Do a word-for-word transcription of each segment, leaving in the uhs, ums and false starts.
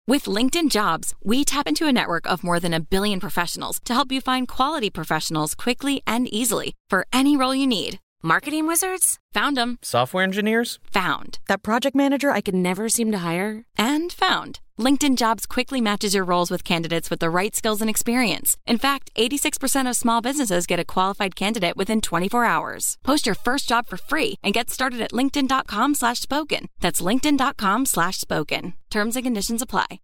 With LinkedIn Jobs, we tap into a network of more than a billion professionals to help you find quality professionals quickly and easily for any role you need. Marketing wizards? Found them. Software engineers? Found. That project manager I could never seem to hire? And found. LinkedIn Jobs quickly matches your roles with candidates with the right skills and experience. In fact, eighty-six percent of small businesses get a qualified candidate within twenty-four hours. Post your first job for free and get started at linkedin.com slash spoken. That's linkedin.com slash spoken. Terms and conditions apply.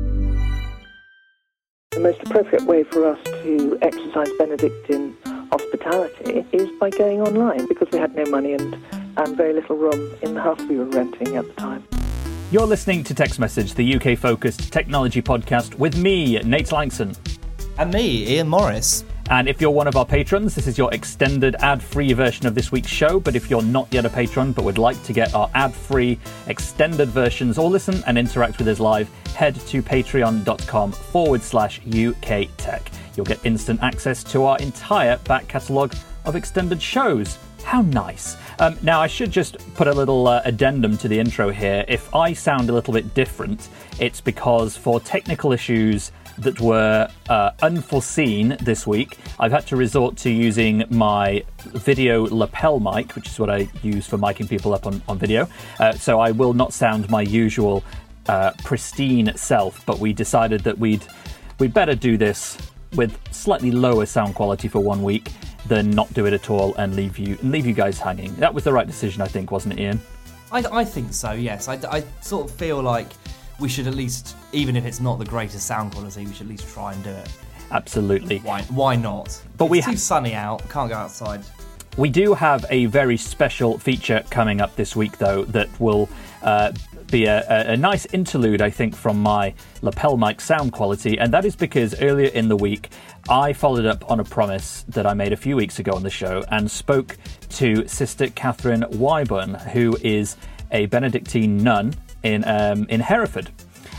The most appropriate way for us to exercise Benedictine hospitality is by going online, because we had no money and, and very little room in the house we were renting at the time. You're listening to Text Message, the U K-focused technology podcast with me, Nate Langson. And me, Ian Morris. And if you're one of our patrons, this is your extended ad-free version of this week's show. But if you're not yet a patron but would like to get our ad-free extended versions or listen and interact with us live, head to patreon.com forward slash UK Tech. You'll get instant access to our entire back catalogue of extended shows. How nice. Um, now, I should just put a little uh, addendum to the intro here. If I sound a little bit different, it's because for technical issues that were uh, unforeseen this week, I've had to resort to using my video lapel mic, which is what I use for miking people up on, on video. Uh, so I will not sound my usual uh, pristine self, but we decided that we'd we'd better do this with slightly lower sound quality for one week than not do it at all and leave you and leave you guys hanging. That was the right decision, I think, wasn't it, Ian? I, I think so, yes. I, I sort of feel like we should at least, even if it's not the greatest sound quality, we should at least try and do it. Absolutely. Why Why not? But it's we too ha- sunny out, can't go outside. We do have a very special feature coming up this week, though, that will uh, be a, a, a nice interlude, I think, from my lapel mic sound quality, and that is because earlier in the week, I followed up on a promise that I made a few weeks ago on the show and spoke to Sister Catherine Wyburn, who is a Benedictine nun in um, in Hereford.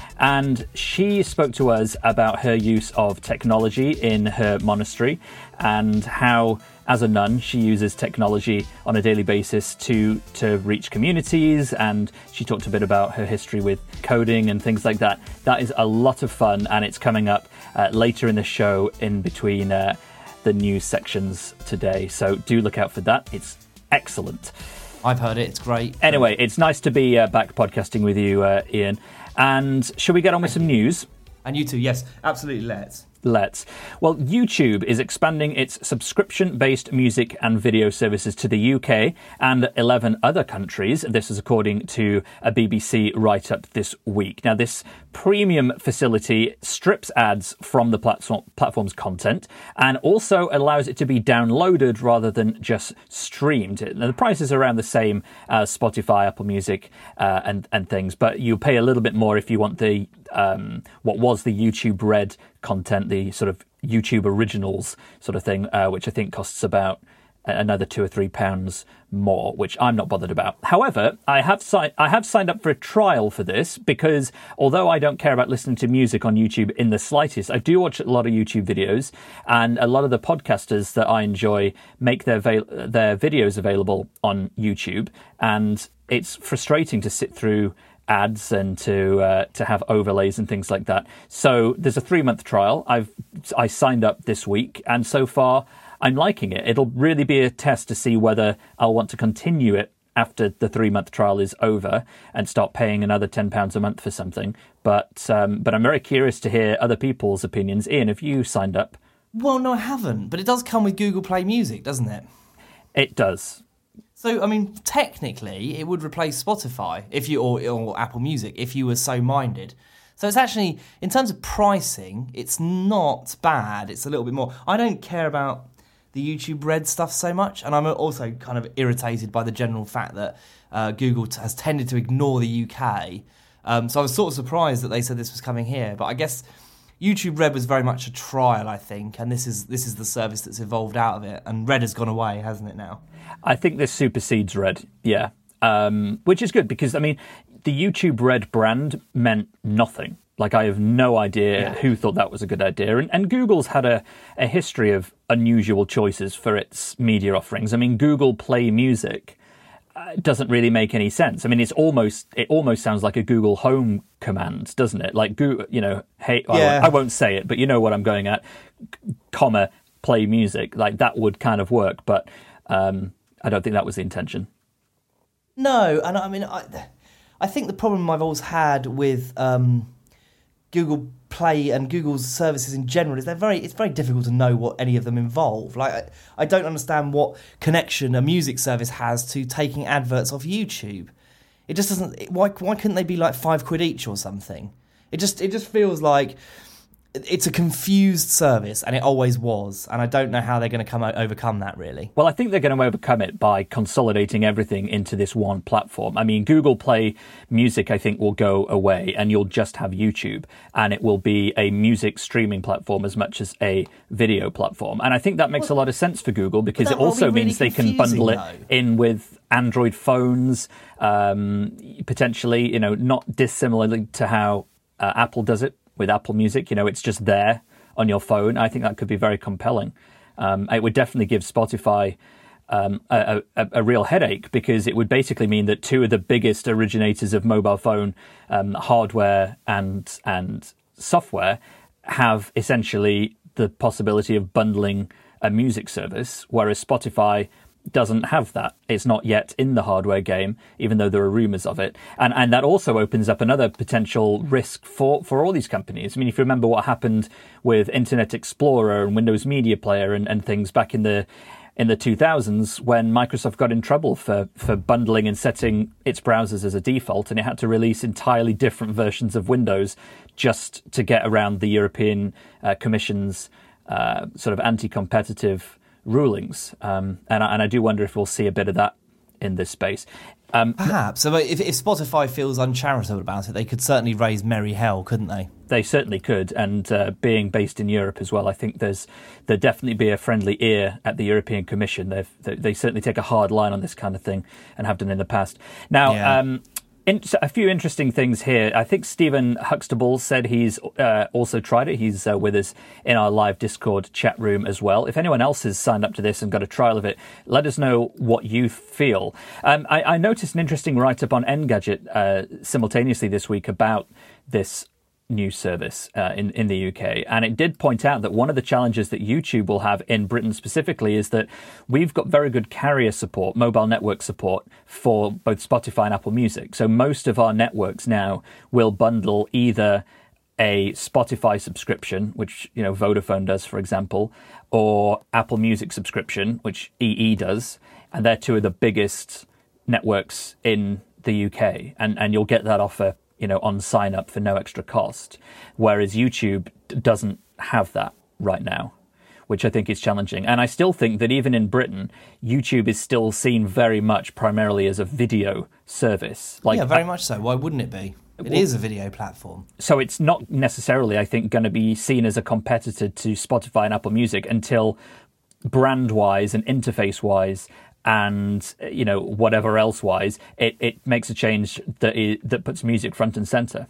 And she spoke to us about her use of technology in her monastery and how, as a nun, she uses technology on a daily basis to, to reach communities. And she talked a bit about her history with coding and things like that. That is a lot of fun, and it's coming up uh, later in the show in between uh, the news sections today. So do look out for that. It's excellent. I've heard it. It's great. Anyway, it's nice to be uh, back podcasting with you, uh, Ian. And shall we get on with some news? And you too, yes, absolutely, let's. Let's. Well, YouTube is expanding its subscription-based music and video services to the U K and eleven other countries. This is according to a B B C write-up this week. Now, this premium facility strips ads from the platform, platform's content and also allows it to be downloaded rather than just streamed. Now, the price is around the same as Spotify, Apple Music, uh, and, and things, but you pay a little bit more if you want the um, what was the YouTube Red content, the sort of YouTube originals sort of thing, uh, which I think costs about another two or three pounds more, which I'm not bothered about. However, I have si- I have signed up for a trial for this because although I don't care about listening to music on YouTube in the slightest, I do watch a lot of YouTube videos, and a lot of the podcasters that I enjoy make their va- their videos available on YouTube, and it's frustrating to sit through ads and to uh, to have overlays and things like that. So there's a three month trial. I've I signed up this week, and so far I'm liking it. It'll really be a test to see whether I'll want to continue it after the three month trial is over and start paying another ten pounds a month for something. But um, but I'm very curious to hear other people's opinions. Ian, have you signed up? Well, no, I haven't. But it does come with Google Play Music, doesn't it? It does. So, I mean, technically, it would replace Spotify if you or, or Apple Music if you were so minded. So it's actually, in terms of pricing, it's not bad. It's a little bit more. I don't care about the YouTube Red stuff so much, and I'm also kind of irritated by the general fact that uh, Google t- has tended to ignore the U K. Um, so I was sort of surprised that they said this was coming here. But I guess YouTube Red was very much a trial, I think, and this is this is the service that's evolved out of it. And Red has gone away, hasn't it now? I think this supersedes Red, yeah, um, which is good because, I mean, the YouTube Red brand meant nothing. Like, I have no idea yeah. who thought that was a good idea. And, and Google's had a, a history of unusual choices for its media offerings. I mean, Google Play Music it doesn't really make any sense. I mean, it's almost it almost sounds like a Google Home command, doesn't it? Like, Google, you know, hey, yeah. I, won't, I won't say it, but you know what I'm going at, comma, play music. Like, that would kind of work, but um, I don't think that was the intention. No, and I mean, I, I think the problem I've always had with um, Google Play and Google's services in general is they're very. It's very difficult to know what any of them involve. Like, I, I don't understand what connection a music service has to taking adverts off YouTube. It just doesn't. Why? Why couldn't they be like five quid each or something? It just. It just feels like it's a confused service, and it always was. And I don't know how they're going to come overcome that, really. Well, I think they're going to overcome it by consolidating everything into this one platform. I mean, Google Play Music, I think, will go away, and you'll just have YouTube, and it will be a music streaming platform as much as a video platform. And I think that makes well, a lot of sense for Google, because it also be really means they can bundle it though. in with Android phones, um, potentially, you know, not dissimilarly to how uh, Apple does it with Apple Music. You know, it's just there on your phone. I think that could be very compelling. Um, it would definitely give Spotify um, a, a, a real headache, because it would basically mean that two of the biggest originators of mobile phone um, hardware and and software have essentially the possibility of bundling a music service, whereas Spotify doesn't have that. It's not yet in the hardware game, even though there are rumours of it. And and that also opens up another potential risk for, for all these companies. I mean, if you remember what happened with Internet Explorer and Windows Media Player and, and things back in the in the two thousands, when Microsoft got in trouble for, for bundling and setting its browsers as a default, and it had to release entirely different versions of Windows just to get around the European uh, Commission's uh, sort of anti-competitive rulings, um, and, I, and I do wonder if we'll see a bit of that in this space. Um, Perhaps. So if, if Spotify feels uncharitable about it, they could certainly raise merry hell, couldn't they? They certainly could, and uh, being based in Europe as well, I think there's there'd definitely be a friendly ear at the European Commission. They've, they they certainly take a hard line on this kind of thing, and have done in the past. Now, yeah. um, In, a few interesting things here. I think Stephen Huxtable said he's uh, also tried it. He's uh, with us in our live Discord chat room as well. If anyone else has signed up to this and got a trial of it, let us know what you feel. Um, I, I noticed an interesting write-up on Engadget uh, simultaneously this week about this new service uh, in, in the U K. And it did point out that one of the challenges that YouTube will have in Britain specifically is that we've got very good carrier support, mobile network support for both Spotify and Apple Music. So most of our networks now will bundle either a Spotify subscription, which, you know, Vodafone does, for example, or Apple Music subscription, which E E does. And they're two of the biggest networks in the U K. And, and you'll get that offer, you know, on sign up for no extra cost, whereas YouTube doesn't have that right now, which I think is challenging. And I still think that even in Britain, YouTube is still seen very much primarily as a video service. Like, yeah, very much so. Why wouldn't it be? It well, is a video platform. So it's not necessarily, I think, going to be seen as a competitor to Spotify and Apple Music until brand-wise and interface-wise and, you know, whatever else wise, it, it makes a change that it, that puts music front and center.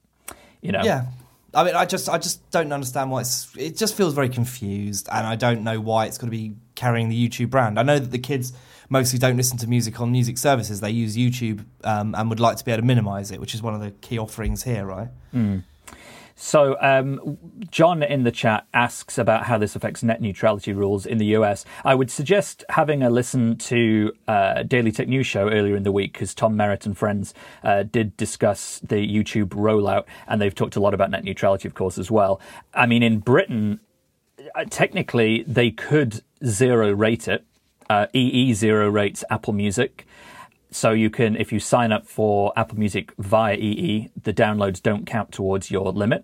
You know. Yeah. I mean, I just I just don't understand why it's. It just feels very confused, and I don't know why it's going to be carrying the YouTube brand. I know that the kids mostly don't listen to music on music services; they use YouTube um, and would like to be able to minimise it, which is one of the key offerings here, right? Mm. So um, John in the chat asks about how this affects net neutrality rules in the U S. I would suggest having a listen to uh, Daily Tech News Show earlier in the week, because Tom Merritt and friends uh, did discuss the YouTube rollout, and they've talked a lot about net neutrality, of course, as well. I mean, in Britain, uh, technically, they could zero rate it. Uh, E E zero rates Apple Music. So you can, if you sign up for Apple Music via E E, the downloads don't count towards your limit.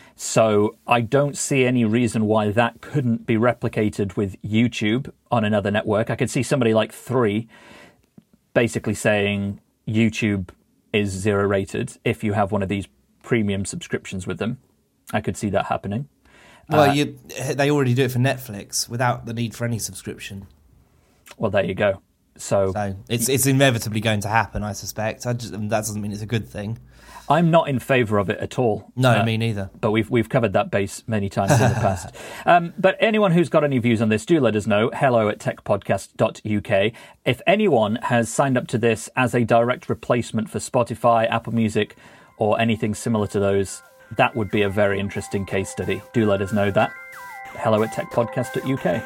So I don't see any reason why that couldn't be replicated with YouTube on another network. I could see somebody like Three basically saying YouTube is zero rated if you have one of these premium subscriptions with them. I could see that happening. Well, uh, you, they already do it for Netflix without the need for any subscription. Well, there you go. So, So it's it's inevitably going to happen, I suspect. I just, that doesn't mean it's a good thing. I'm not in favour of it at all. No, Uh, me neither. But we've we've covered that base many times in the past. Um, but anyone who's got any views on this, do let us know. Hello at tech podcast dot U K. If anyone has signed up to this as a direct replacement for Spotify, Apple Music, or anything similar to those, that would be a very interesting case study. Do let us know that. Hello at tech podcast dot U K.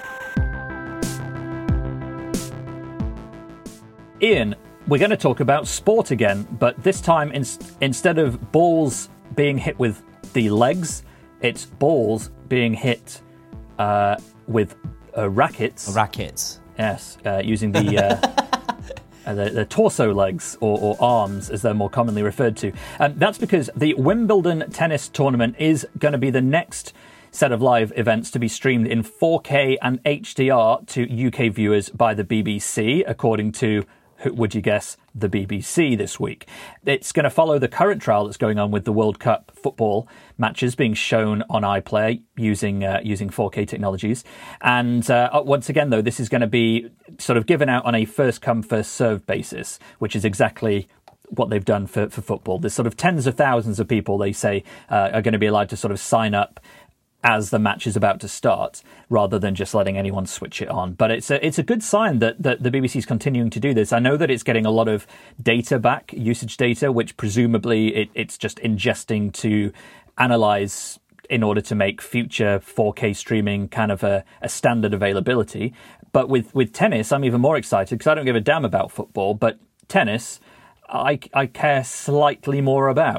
Ian, we're going to talk about sport again, but this time in, instead of balls being hit with the legs, it's balls being hit uh, with uh, rackets. Rackets. Yes, uh, using the, uh, uh, the the torso legs or, or arms, as they're more commonly referred to. Um, that's because the Wimbledon tennis tournament is going to be the next set of live events to be streamed in four K and H D R to U K viewers by the B B C, according to, who would you guess, the B B C this week. It's going to follow the current trial that's going on with the World Cup football matches being shown on iPlayer using uh, using four K technologies. And uh, once again, though, this is going to be sort of given out on a first-come, first-served basis, which is exactly what they've done for, for football. There's sort of tens of thousands of people, they say, uh, are going to be allowed to sort of sign up as the match is about to start, rather than just letting anyone switch it on. But it's a, it's a good sign that, that the B B C is continuing to do this. I know that it's getting a lot of data back, usage data, which presumably it, it's just ingesting to analyse in order to make future four K streaming kind of a, a standard availability. But with, with tennis, I'm even more excited because I don't give a damn about football, but tennis, I, I care slightly more about.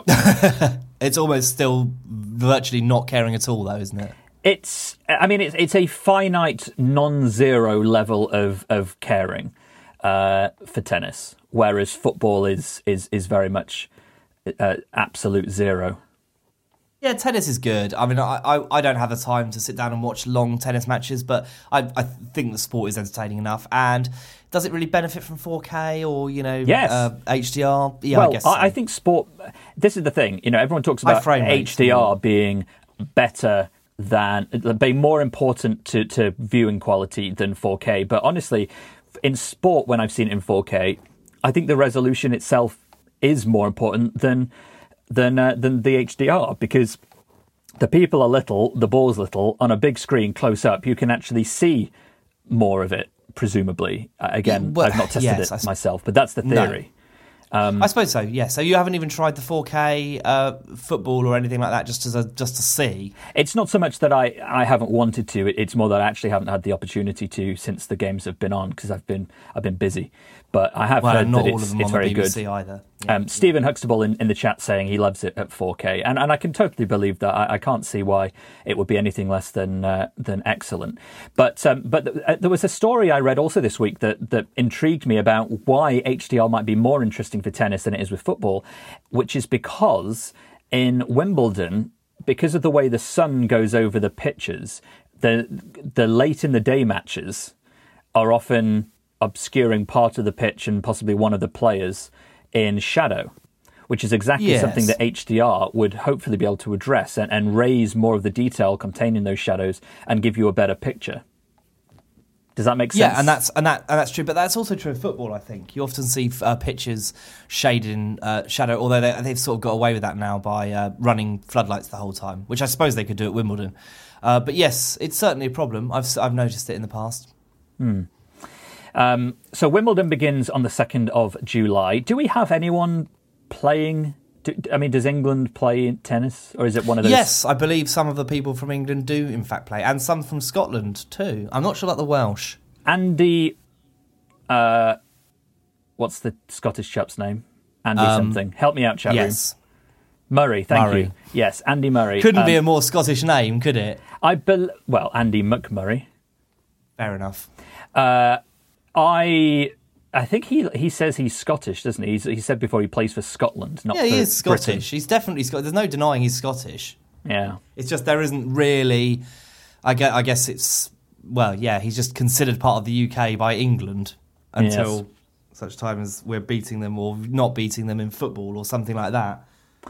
It's almost still virtually not caring at all, though, isn't it? It's, I mean, it's it's a finite, non-zero level of of caring uh, for tennis, whereas football is is is very much uh, absolute zero. Yeah, tennis is good. I mean, I, I I don't have the time to sit down and watch long tennis matches, but I I think the sport is entertaining enough. And does it really benefit from four K or, you know, yes. uh, H D R? Yeah, well, I guess so. I, I think sport, this is the thing, you know, everyone talks about H D R being better than, being more important to, to viewing quality than four K. But honestly, in sport, when I've seen it in four K, I think the resolution itself is more important than than uh, than the H D R, because the people are little, the ball's little. On a big screen close up, you can actually see more of it, presumably. Uh, again, well, I've not tested yes, it I, myself, but that's the theory. No. Um, I suppose so. Yeah. So you haven't even tried the four K uh, football or anything like that, just as a just to see. It's not so much that I, I haven't wanted to. It's more that I actually haven't had the opportunity to since the games have been on, because I've been I've been busy. But I have well, heard not that all it's, of them it's on very the B B C good. Either. Yeah. Um, Stephen Huxtable in, in the chat saying he loves it at four K, and and I can totally believe that. I, I can't see why it would be anything less than uh, than excellent. But um, but th- uh, there was a story I read also this week that that intrigued me about why H D R might be more interesting for tennis than it is with football, which is because in Wimbledon, because of the way the sun goes over the pitches, the the late in the day matches are often obscuring part of the pitch and possibly one of the players in shadow, which is exactly yes. something that H D R would hopefully be able to address and, and raise more of the detail contained in those shadows and give you a better picture. Does that make sense? Yeah, and that's and that and that's true, but that's also true of football. I think you often see uh, pitches shaded in uh, shadow, although they, they've sort of got away with that now by uh, running floodlights the whole time, which I suppose they could do at Wimbledon. Uh, but yes, it's certainly a problem. I've I've noticed it in the past. Hmm. Um, so Wimbledon begins on the second of July. Do we have anyone playing? Do, I mean, does England play tennis, or is it one of those? Yes, I believe some of the people from England do, in fact, play, and some from Scotland too. I'm not sure about the Welsh. Andy, uh, what's the Scottish chap's name? Andy um, something. Help me out, chat room. Yes. Murray, thank Murray. you. Yes, Andy Murray. Couldn't um, be a more Scottish name, could it? I bel well, Andy McMurray. Fair enough. Uh, I I think he he says he's Scottish, doesn't he? He's, he said before he plays for Scotland, not yeah, for he is Scottish. Britain. He's definitely Scottish. There's no denying he's Scottish. Yeah. It's just there isn't really. I guess, I guess it's well, yeah. He's just considered part of the U K by England until yes. such time as we're beating them or not beating them in football or something like that.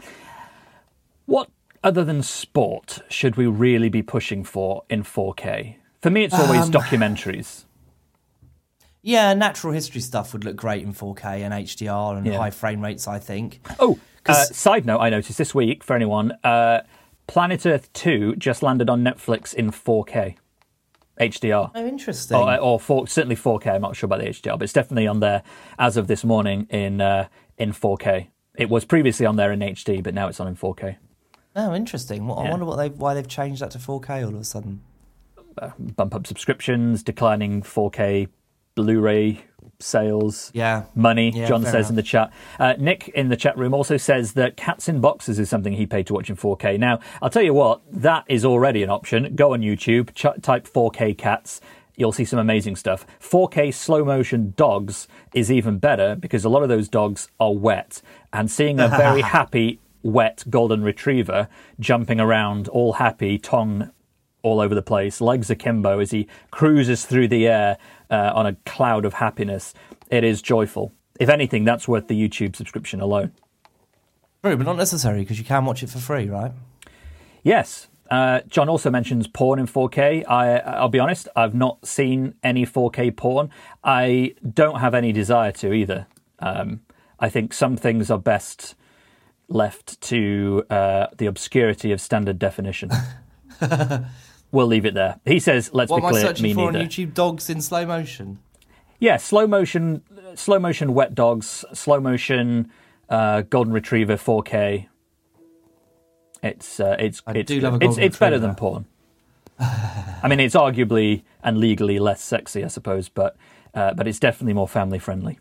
What other than sport should we really be pushing for in four K? For me, it's always um, documentaries. Yeah, natural history stuff would look great in four K and H D R and Yeah. high frame rates, I think. Oh, uh, side note, I noticed this week, for anyone, uh, Planet Earth two just landed on Netflix in four K H D R. Oh, interesting. Or, or four, certainly four K. I'm not sure about the H D R, but it's definitely on there as of this morning in uh, in four K. It was previously on there in H D, but now it's on in four K. Oh, interesting. Well, I Yeah. wonder what they why they've changed that to four K all of a sudden. Uh, bump up subscriptions, declining four K Blu-ray sales, Yeah. money, Yeah, John fair says enough. in the chat. Uh, Nick in the chat room also says that Cats in Boxes is something he paid to watch in four K. Now, I'll tell you what, that is already an option. Go on YouTube, ch- type four K Cats. You'll see some amazing stuff. four K slow motion dogs is even better because a lot of those dogs are wet. And seeing a very happy, wet golden retriever jumping around, all happy, tongue all over the place, legs akimbo as he cruises through the air uh, on a cloud of happiness. It is joyful. If anything, that's worth the YouTube subscription alone. True, but not necessary because you can watch it for free, right? Yes. Uh, John also mentions porn in four K. I, I'll be honest, I've not seen any four K porn. I don't have any desire to either. Um, I think some things are best left to uh, the obscurity of standard definition. We'll leave it there. He says, let's What be am I clear, searching me for neither. on YouTube? Dogs in slow motion. Yeah, slow motion, slow motion wet dogs, slow motion uh, golden retriever four K. It's uh, it's I it's do love a it's, golden it's better retriever. than porn. I mean, it's arguably and legally less sexy, I suppose, but uh, but it's definitely more family friendly.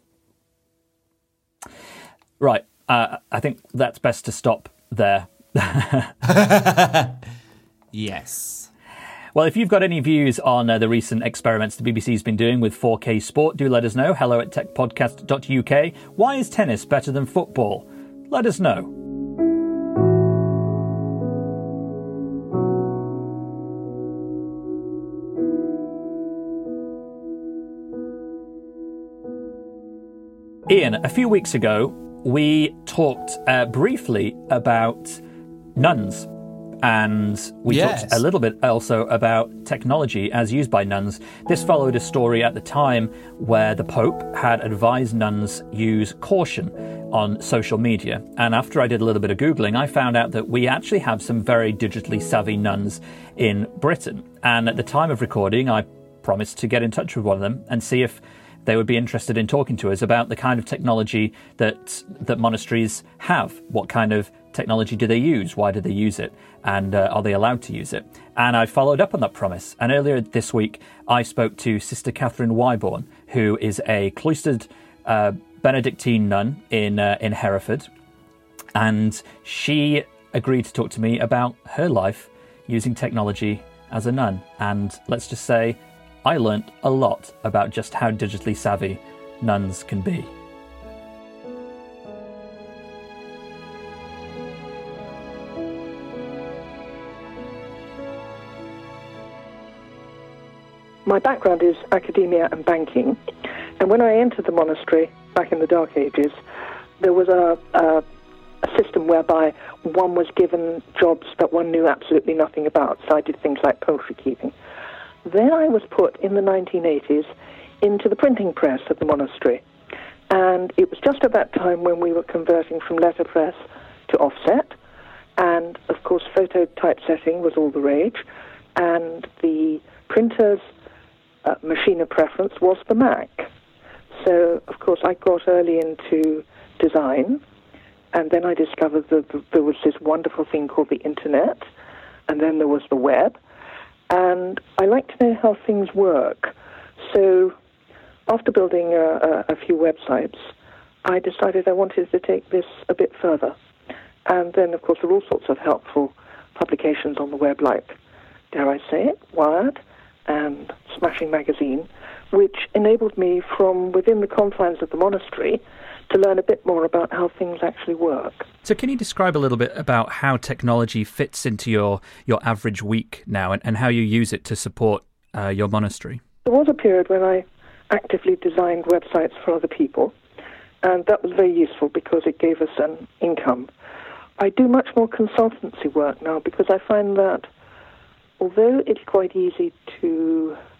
Right, uh, I think that's best to stop there. Yes. Well, if you've got any views on uh, the recent experiments the B B C's been doing with four K sport, do let us know. Hello at tech podcast dot U K. Why is tennis better than football? Let us know. Ian, a few weeks ago, we talked uh, briefly about nuns. And we Yes. talked a little bit also about technology as used by nuns. This followed a story at the time where the Pope had advised nuns use caution on social media. And after I did a little bit of Googling, I found out that we actually have some very digitally savvy nuns in Britain. And at the time of recording, I promised to get in touch with one of them and see if they would be interested in talking to us about the kind of technology that that monasteries have. What kind of technology do they use? Why do they use it? And uh, are they allowed to use it? And I followed up on that promise. And earlier this week, I spoke to Sister Catherine Wyborn, who is a cloistered uh, Benedictine nun in uh, in Hereford. And she agreed to talk to me about her life using technology as a nun. And let's just say, I learnt a lot about just how digitally savvy nuns can be. My background is academia and banking, and when I entered the monastery back in the Dark Ages, there was a, a, a system whereby one was given jobs that one knew absolutely nothing about. So I did things like poultry keeping. Then I was put in the nineteen eighties into the printing press of the monastery, and it was just at that time when we were converting from letterpress to offset, and of course photo typesetting was all the rage, and the printer's Uh, machine of preference was the Mac. So, of course, I got early into design, and then I discovered that there was this wonderful thing called the Internet, and then there was the web, and I like to know how things work. So, after building a, a, a few websites, I decided I wanted to take this a bit further. And then, of course, there are all sorts of helpful publications on the web, like, dare I say it, Wired, and Smashing Magazine, which enabled me from within the confines of the monastery to learn a bit more about how things actually work. So can you describe a little bit about how technology fits into your, your average week now and, and how you use it to support uh, your monastery? There was a period when I actively designed websites for other people, and that was very useful because it gave us an income. I do much more consultancy work now because I find that although it's quite easy to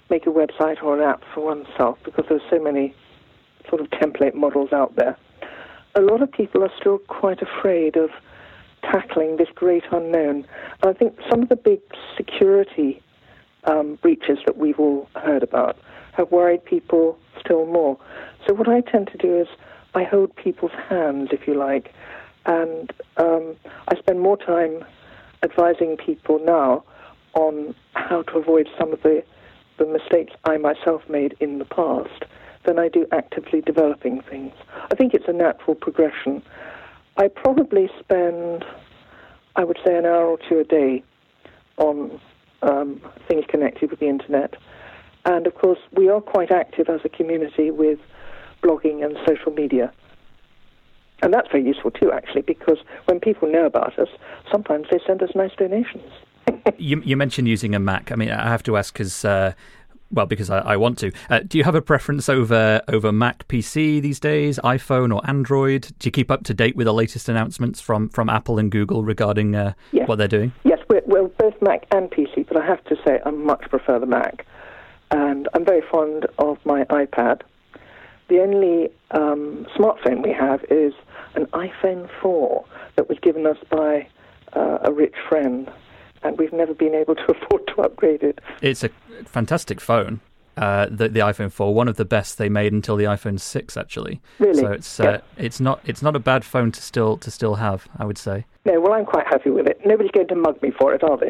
make a website or an app for oneself, because there's so many sort of template models out there. A lot of people are still quite afraid of tackling this great unknown. And I think some of the big security um, breaches that we've all heard about have worried people still more. So what I tend to do is I hold people's hands, if you like, and um, I spend more time advising people now on how to avoid some of the, the mistakes I myself made in the past than I do actively developing things. I think it's a natural progression. I probably spend, I would say, an hour or two a day on um, things connected with the internet. And, of course, we are quite active as a community with blogging and social media. And that's very useful, too, actually, because when people know about us, sometimes they send us nice donations. you, you mentioned using a Mac. I mean, I have to ask because... Uh... Well, because I, I want to. Uh, do you have a preference over over Mac P C these days, iPhone or Android? Do you keep up to date with the latest announcements from, from Apple and Google regarding uh, yes. what they're doing? Yes, we're, we're both Mac and P C, but I have to say I much prefer the Mac. And I'm very fond of my iPad. The only um, smartphone we have is an iPhone four that was given us by uh, a rich friend, and we've never been able to afford to upgrade it. It's a fantastic phone, uh, the the iPhone four, one of the best they made until the iPhone six, actually. Really? So it's uh, yeah. it's not it's not a bad phone to still to still have, I would say. No, well, I'm quite happy with it. Nobody's going to mug me for it, are they?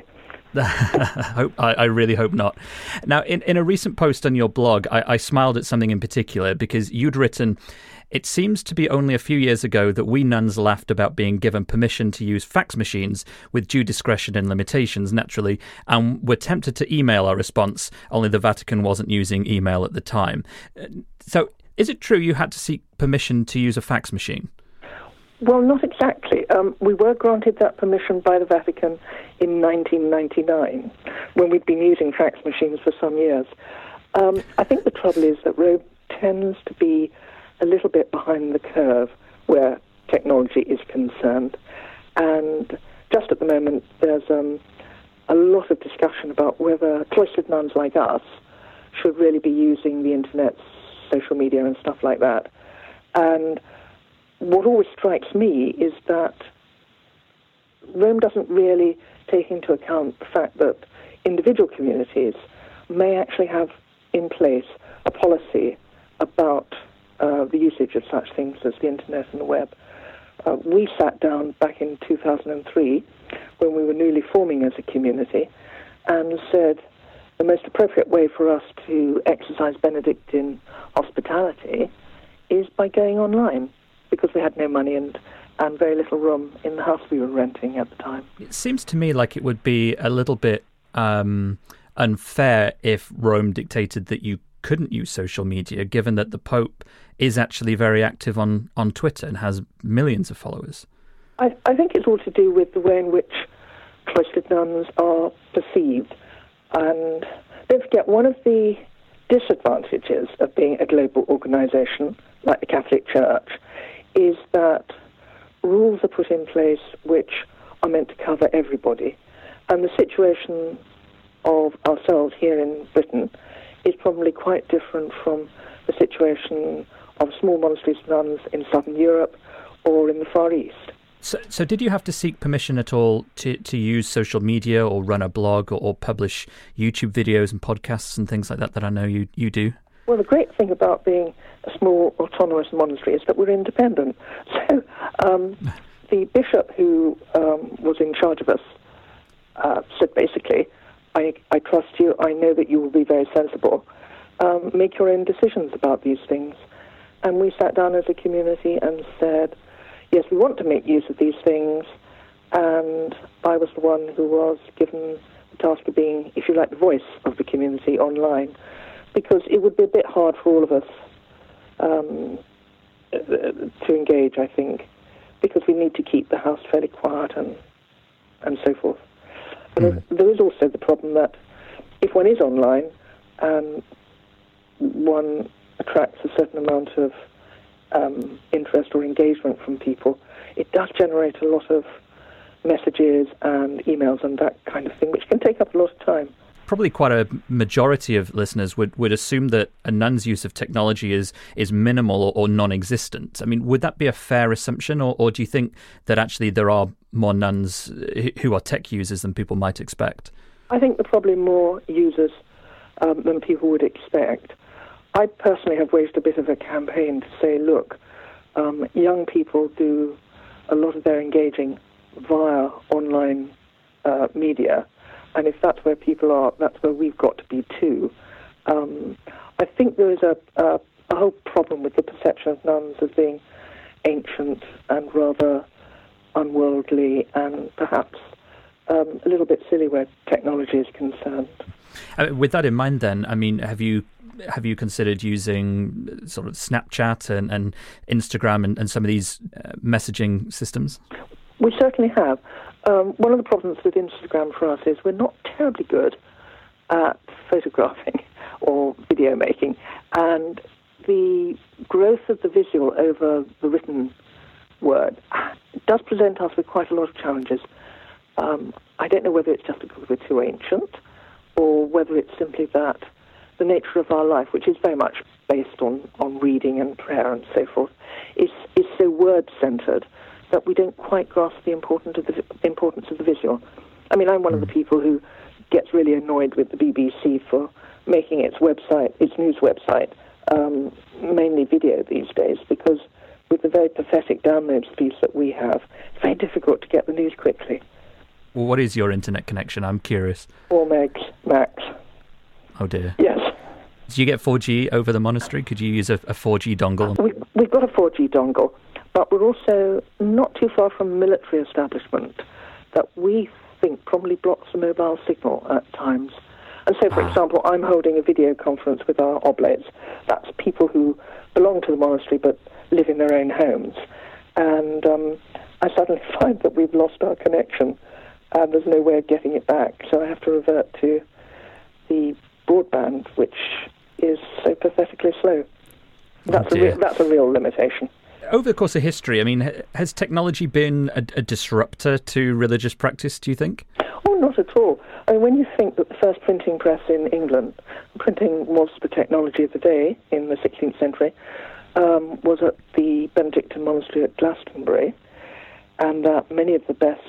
hope, I, I really hope not. Now, in, in a recent post on your blog, I, I smiled at something in particular because you'd written, "It seems to be only a few years ago that we nuns laughed about being given permission to use fax machines with due discretion and limitations, naturally, and were tempted to email our response, only the Vatican wasn't using email at the time." So, is it true you had to seek permission to use a fax machine? Well, not exactly. Um, we were granted that permission by the Vatican in nineteen ninety-nine, when we'd been using fax machines for some years. Um, I think the trouble is that Rome tends to be a little bit behind the curve where technology is concerned. And just at the moment, there's um, a lot of discussion about whether cloistered nuns like us should really be using the internet, social media and stuff like that. And what always strikes me is that Rome doesn't really take into account the fact that individual communities may actually have in place a policy about uh, the usage of such things as the internet and the web. Uh, we sat down back in two thousand three, when we were newly forming as a community, and said the most appropriate way for us to exercise Benedictine hospitality is by going online, because we had no money and, and very little room in the house we were renting at the time. It seems to me like it would be a little bit um, unfair if Rome dictated that you couldn't use social media, given that the Pope is actually very active on, on Twitter and has millions of followers. I, I think it's all to do with the way in which cloistered nuns are perceived. And don't forget, one of the disadvantages of being a global organisation like the Catholic Church is that rules are put in place which are meant to cover everybody. And the situation of ourselves here in Britain is probably quite different from the situation of small monasteries nuns in southern Europe or in the Far East. So, so did you have to seek permission at all to, to use social media or run a blog or, or publish YouTube videos and podcasts and things like that that I know you, you do? Well, the great thing about being a small autonomous monastery is that we're independent. So um, the bishop who um, was in charge of us uh, said basically, I, I trust you, I know that you will be very sensible. Um, make your own decisions about these things. And we sat down as a community and said, yes, we want to make use of these things. And I was the one who was given the task of being, if you like, the voice of the community online, because it would be a bit hard for all of us um, to engage, I think, because we need to keep the house fairly quiet and and so forth. But mm. there is also the problem that if one is online, um, one attracts a certain amount of um, interest or engagement from people. It does generate a lot of messages and emails and that kind of thing, which can take up a lot of time. probably quite a majority of listeners would, would assume that a nun's use of technology is is minimal or, or non-existent. I mean, would that be a fair assumption, or, or do you think that actually there are more nuns who are tech users than people might expect? I think there are probably more users um, than people would expect. I personally have waged a bit of a campaign to say, look, um, young people do a lot of their engaging via online uh, media, and if that's where people are, that's where we've got to be too. Um, I think there is a, a, a whole problem with the perception of nuns as being ancient and rather unworldly and perhaps um, a little bit silly where technology is concerned. Uh, with that in mind, then, I mean, have you have you considered using sort of Snapchat and, and Instagram and, and some of these uh, messaging systems? We certainly have. Um, one of the problems with Instagram for us is we're not terribly good at photographing or video making, and the growth of the visual over the written word does present us with quite a lot of challenges. Um, I don't know whether it's just because we're too ancient or whether it's simply that the nature of our life, which is very much based on, on reading and prayer and so forth, is, is so word-centred that we don't quite grasp the importance of the, importance of the visual. I mean, I'm one of the people who gets really annoyed with the B B C for making its website, its news website, um, mainly video these days, because with the very pathetic download speeds that we have, it's very difficult to get the news quickly. Well, what is your internet connection? I'm curious. Four megs max. Oh dear. Yes. Do you get four G over the monastery? Could you use a, a four G dongle? We, we've got a four G dongle, but we're also not too far from a military establishment that we think probably blocks the mobile signal at times. And so, for ah. example, I'm holding a video conference with our oblates. That's people who belong to the monastery but live in their own homes. And um, I suddenly find that we've lost our connection and there's no way of getting it back. So I have to revert to the broadband, which is so pathetically slow. That's, oh a, re- that's a real limitation. Over the course of history, I mean, has technology been a, a disruptor to religious practice, do you think? Oh, not at all. I mean, when you think that the first printing press in England, printing was the technology of the day in the sixteenth century, um, was at the Benedictine monastery at Glastonbury, and uh, many of the best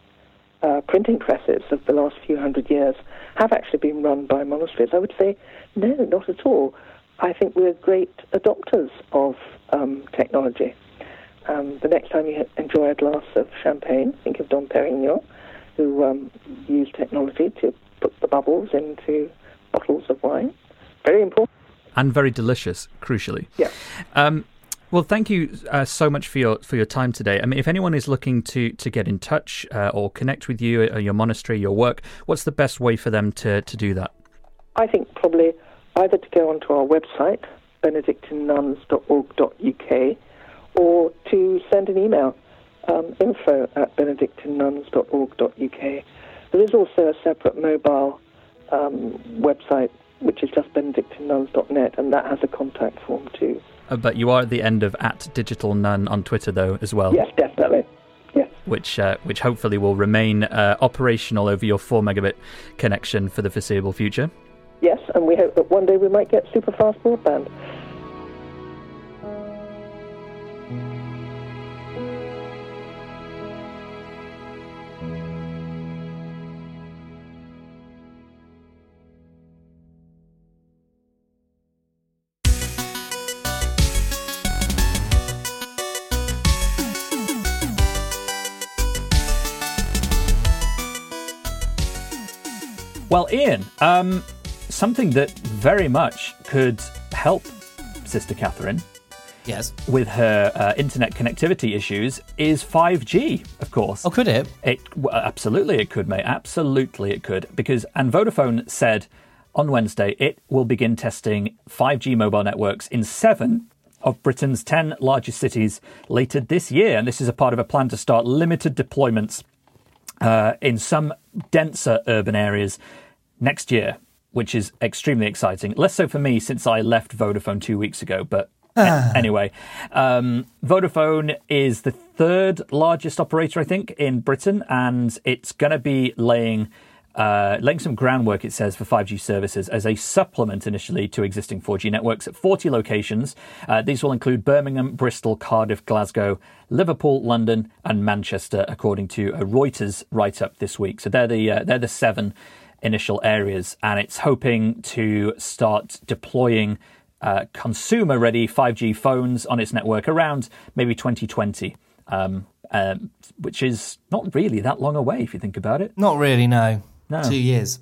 uh, printing presses of the last few hundred years have actually been run by monasteries. I would say, no, not at all. I think we're great adopters of um, technology. Um, the next time you enjoy a glass of champagne, think of Dom Perignon, who um, used technology to put the bubbles into bottles of wine. Very important. And very delicious, crucially. Yeah. Um, well, thank you uh, so much for your for your time today. I mean, if anyone is looking to, to get in touch uh, or connect with you, uh, your monastery, your work, what's the best way for them to, to do that? I think probably either to go onto our website, benedictine nuns dot org dot U K, or to send an email, um, info at benedictine nuns dot org dot U K. There is also a separate mobile um, website, which is just benedictine nuns dot net, and that has a contact form too. Uh, but you are at the end of at Digital Nun on Twitter, though, as well. Yes, definitely. Yes. Which, uh, which hopefully will remain uh, operational over your four megabit connection for the foreseeable future. Yes, and we hope that one day we might get super fast broadband. Well, Ian, um, something that very much could help Sister Catherine, yes, with her uh, internet connectivity issues is five G, of course. Oh, could it? It well, absolutely it could, mate. Absolutely it could. Because, and Vodafone said on Wednesday it will begin testing five G mobile networks in seven of Britain's ten largest cities later this year. And this is a part of a plan to start limited deployments uh, in some denser urban areas next year, which is extremely exciting. Less so for me since I left Vodafone two weeks ago, but ah. anyway. Um, Vodafone is the third largest operator, I think, in Britain, and it's going to be laying uh, laying some groundwork, it says, for five G services as a supplement initially to existing four G networks at forty locations. Uh, these will include Birmingham, Bristol, Cardiff, Glasgow, Liverpool, London, and Manchester, according to a Reuters write-up this week. So they're the uh, they're the seven initial areas, and it's hoping to start deploying uh, consumer-ready five G phones on its network around maybe twenty twenty. Um, um, which is not really that long away if you think about it. Not really, no. No. Two years.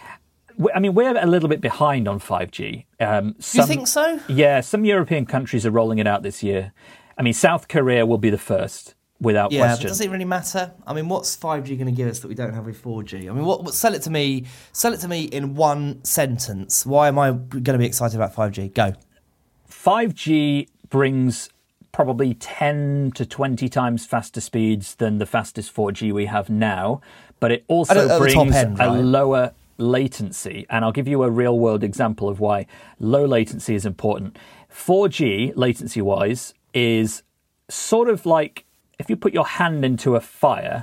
I mean, we're a little bit behind on five G. Um, some, you think so? Yeah, some European countries are rolling it out this year. I mean, South Korea will be the first, without yeah, question. But does it really matter? I mean, what's five G going to give us that we don't have with four G? I mean, what, what sell it to me? Sell it to me in one sentence. Why am I going to be excited about five G? Go. five G brings probably ten to twenty times faster speeds than the fastest four G we have now, but it also brings end, right? a lower latency. And I'll give you a real-world example of why low latency is important. four G, latency-wise, is sort of like if you put your hand into a fire,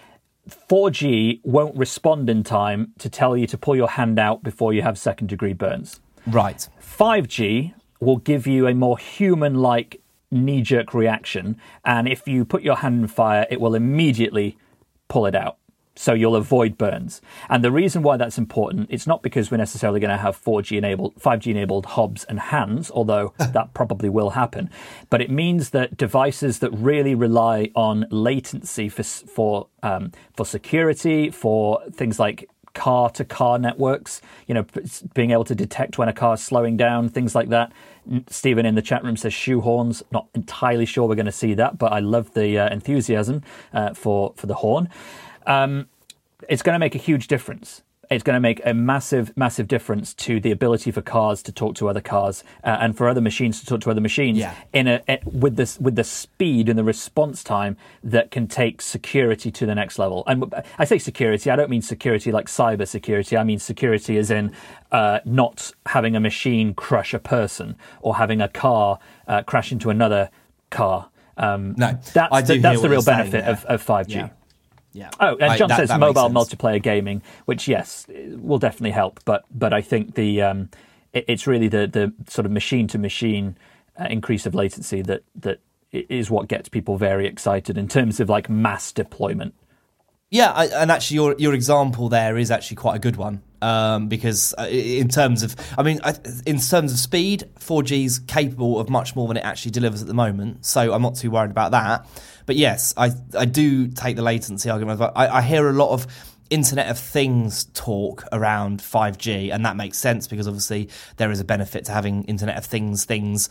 four G won't respond in time to tell you to pull your hand out before you have second-degree burns. Right. five G will give you a more human-like knee-jerk reaction, and if you put your hand in fire, it will immediately pull it out. So you'll avoid burns. And the reason why that's important, it's not because we're necessarily going to have four G enabled, five G enabled hobs and hands, although that probably will happen. But it means that devices that really rely on latency for for um, for security, for things like car-to-car networks, you know, being able to detect when a car is slowing down, things like that. Stephen in the chat room says shoehorns. Not entirely sure we're going to see that, but I love the uh, enthusiasm uh, for, for the horn. Um, it's going to make a huge difference. It's going to make a massive, massive difference to the ability for cars to talk to other cars uh, and for other machines to talk to other machines yeah. in a, a with this with the speed and the response time that can take security to the next level. And I say security, I don't mean security like cyber security. I mean security as in uh, not having a machine crush a person or having a car uh, crash into another car. Um, no, that's I do the, that's the real saying, benefit yeah. of, of five G. Yeah. Yeah. Oh, and I, John that, says that mobile multiplayer gaming, which yes, will definitely help. But but I think the um, it, it's really the, the sort of machine to machine increase of latency that that is what gets people very excited in terms of like mass deployment. Yeah, I, and actually, your your example there is actually quite a good one um, because uh, in terms of, I mean, I, in terms of speed, four G is capable of much more than it actually delivers at the moment. So I'm not too worried about that. But yes, I I do take the latency argument. I, I hear a lot of Internet of Things talk around five G, and that makes sense because obviously there is a benefit to having Internet of Things things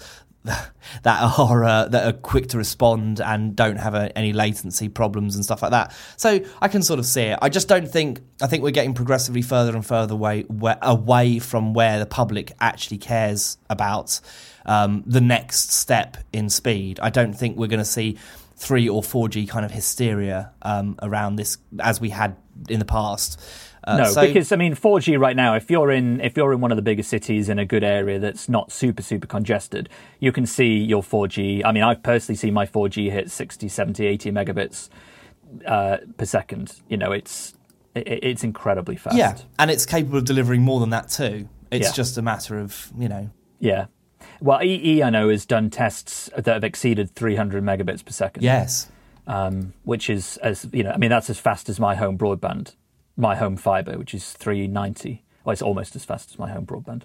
that are uh, that are quick to respond and don't have a, any latency problems and stuff like that. So I can sort of see it. I just don't think. I think we're getting progressively further and further away away from where the public actually cares about um, the next step in speed. I don't think we're going to see three or four G kind of hysteria um, around this as we had in the past. Uh, no, so, because I mean, four G right now. If you're in, if you're in one of the bigger cities in a good area that's not super super congested, you can see your four G. I mean, I've personally seen my four G hit sixty, seventy, eighty megabits uh, per second. You know, it's it, it's incredibly fast. Yeah, and it's capable of delivering more than that too. It's yeah. just a matter of you know. Yeah. Well, E E I know has done tests that have exceeded three hundred megabits per second. Yes. Um, which is as you know, I mean, that's as fast as my home broadband. My home fibre, which is three ninety. Well, it's almost as fast as my home broadband.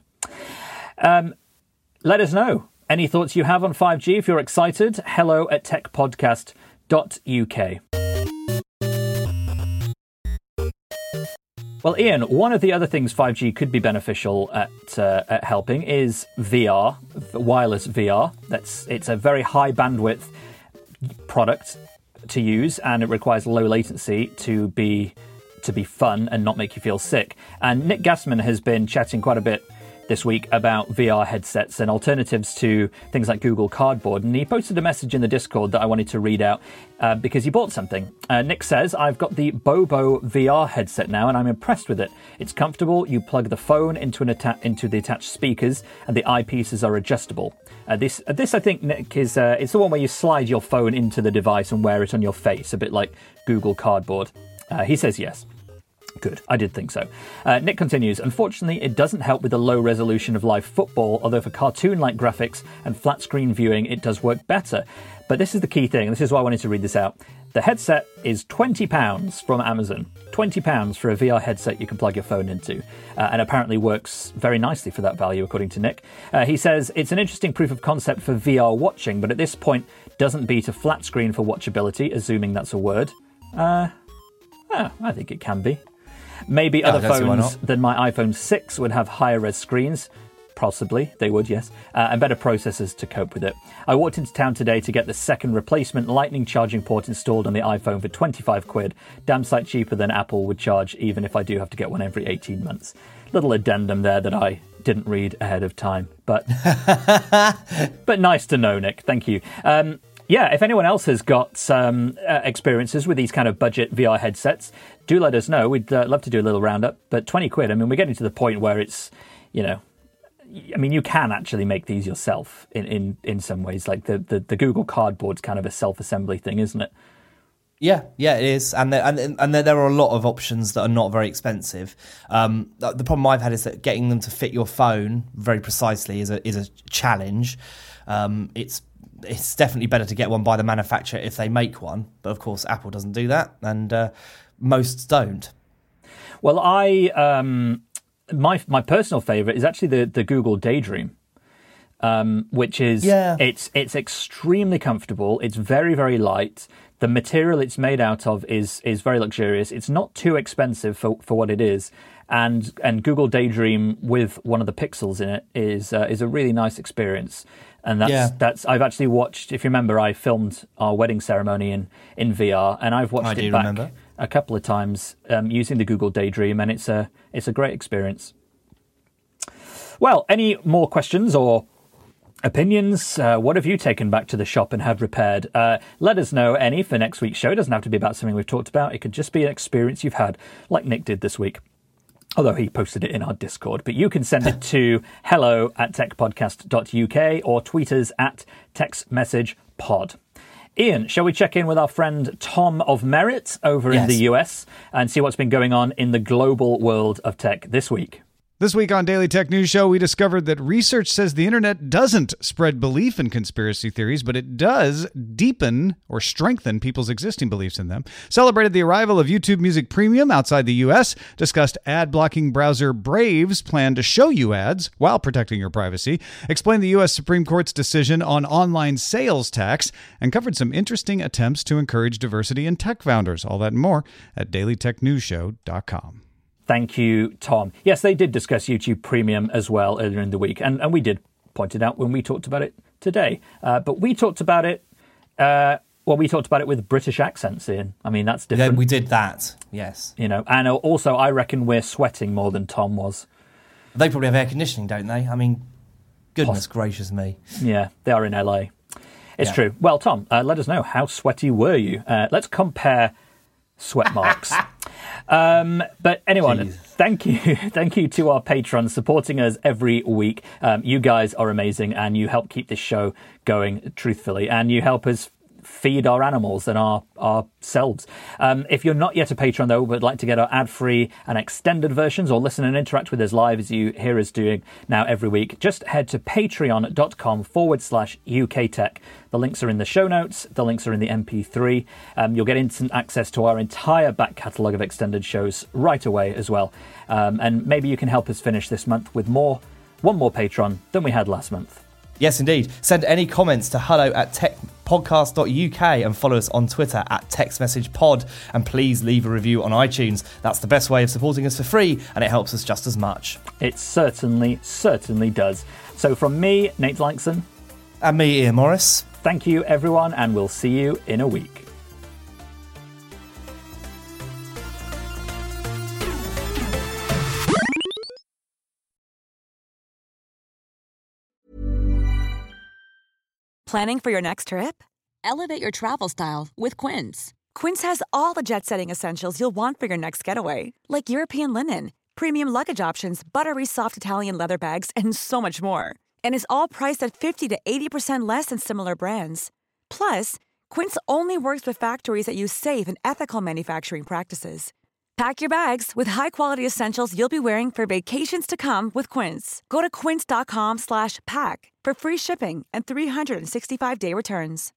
Um, let us know any thoughts you have on five G. If you're excited, hello at tech podcast dot U K. Well, Ian, one of the other things five G could be beneficial at uh, at helping is V R, wireless V R. That's it's a very high bandwidth product to use, and it requires low latency to be to be fun and not make you feel sick. And Nick Gassman has been chatting quite a bit this week about V R headsets and alternatives to things like Google Cardboard. And he posted a message in the Discord that I wanted to read out uh, because he bought something. Uh, Nick says, I've got the Bobo V R headset now and I'm impressed with it. It's comfortable. You plug the phone into an atta- into the attached speakers and the eyepieces are adjustable. Uh, this, uh, this I think, Nick, is uh, it's the one where you slide your phone into the device and wear it on your face, a bit like Google Cardboard. Uh, he says yes. Good, I did think so. Uh, Nick continues, unfortunately, it doesn't help with the low resolution of live football, although for cartoon-like graphics and flat screen viewing, it does work better. But this is the key thing, and this is why I wanted to read this out. The headset is twenty pounds from Amazon. twenty pounds for a V R headset you can plug your phone into, uh, and apparently works very nicely for that value, according to Nick. Uh, he says, it's an interesting proof of concept for V R watching, but at this point doesn't beat a flat screen for watchability, assuming that's a word. Uh, oh, I think it can be. Maybe oh, other phones than my iPhone six would have higher res screens. Possibly, they would, yes, uh, and better processors to cope with it. I walked into town today to get the second replacement lightning charging port installed on the iPhone for twenty-five quid. Damn sight cheaper than Apple would charge, even if I do have to get one every eighteen months. Little addendum there that I didn't read ahead of time, but but nice to know, Nick. Thank you. Um, yeah, if anyone else has got um, uh, experiences with these kind of budget V R headsets, do let us know. We'd uh, love to do a little roundup. But twenty quid, I mean, we're getting to the point where it's, you know, I mean, you can actually make these yourself in, in, in some ways. Like the, the, the Google Cardboard's kind of a self-assembly thing, isn't it? Yeah, yeah, it is, and there, and and there, there are a lot of options that are not very expensive. Um, the problem I've had is that getting them to fit your phone very precisely is a is a challenge. Um, it's it's definitely better to get one by the manufacturer if they make one, but of course Apple doesn't do that, and uh, most don't. Well, I um, my my personal favourite is actually the the Google Daydream. Um, which is yeah. it's it's extremely comfortable. It's very very light. The material it's made out of is is very luxurious. It's not too expensive for, for what it is, and and Google Daydream with one of the Pixels in it is uh, is a really nice experience. And that's yeah. that's I've actually watched. If you remember, I filmed our wedding ceremony in, in V R, and I've watched I it do back remember. a couple of times um, using the Google Daydream, and it's a it's a great experience. Well, any more questions or opinions? Uh, what have you taken back to the shop and have repaired? Uh, let us know any for next week's show. It doesn't have to be about something we've talked about. It could just be an experience you've had, like Nick did this week. Although he posted it in our Discord. But you can send it to hello at techpodcast dot U K or tweet us at textmessagepod. Ian, shall we check in with our friend Tom of Merit over yes. in the U S and see what's been going on in the global world of tech this week? This week on Daily Tech News Show, we discovered that research says the internet doesn't spread belief in conspiracy theories, but it does deepen or strengthen people's existing beliefs in them. Celebrated the arrival of YouTube Music Premium outside the U S, discussed ad-blocking browser Brave's plan to show you ads while protecting your privacy, explained the U S Supreme Court's decision on online sales tax, and covered some interesting attempts to encourage diversity in tech founders. All that and more at daily tech news show dot com. Thank you, Tom. Yes, they did discuss YouTube Premium as well earlier in the week, and, and we did point it out when we talked about it today. Uh, but we talked about it, uh, well, we talked about it with British accents, Ian. I mean, that's different. Yeah, we did that, yes. You know, and also I reckon we're sweating more than Tom was. They probably have air conditioning, don't they? I mean, goodness Poss- gracious me. Yeah, they are in L A. It's yeah. true. Well, Tom, uh, let us know, how sweaty were you? Uh, let's compare sweat marks. Um, but anyone, Jeez. thank you. Thank you to our patrons supporting us every week. Um, you guys are amazing and you help keep this show going truthfully, and you help us feed our animals and our ourselves. Um, if you're not yet a patron, though, but would like to get our ad-free and extended versions or listen and interact with us live as you hear us doing now every week, just head to patreon.com forward slash UK Tech. The links are in the show notes. The links are in the M P three. Um, you'll get instant access to our entire back catalogue of extended shows right away as well. Um, and maybe you can help us finish this month with more, one more patron than we had last month. Yes, indeed. Send any comments to hello at techpodcast dot U K and follow us on Twitter at textmessagepod. And please leave a review on iTunes. That's the best way of supporting us for free, and it helps us just as much. It certainly, certainly does. So from me, Nate Lankson. And me, Ian Morris. Thank you, everyone, and we'll see you in a week. Planning for your next trip? Elevate your travel style with Quince. Quince has all the jet-setting essentials you'll want for your next getaway, like European linen, premium luggage options, buttery soft Italian leather bags, and so much more. And is all priced at fifty to eighty percent less than similar brands. Plus, Quince only works with factories that use safe and ethical manufacturing practices. Pack your bags with high-quality essentials you'll be wearing for vacations to come with Quince. Go to quince.com slash pack for free shipping and three sixty-five day returns.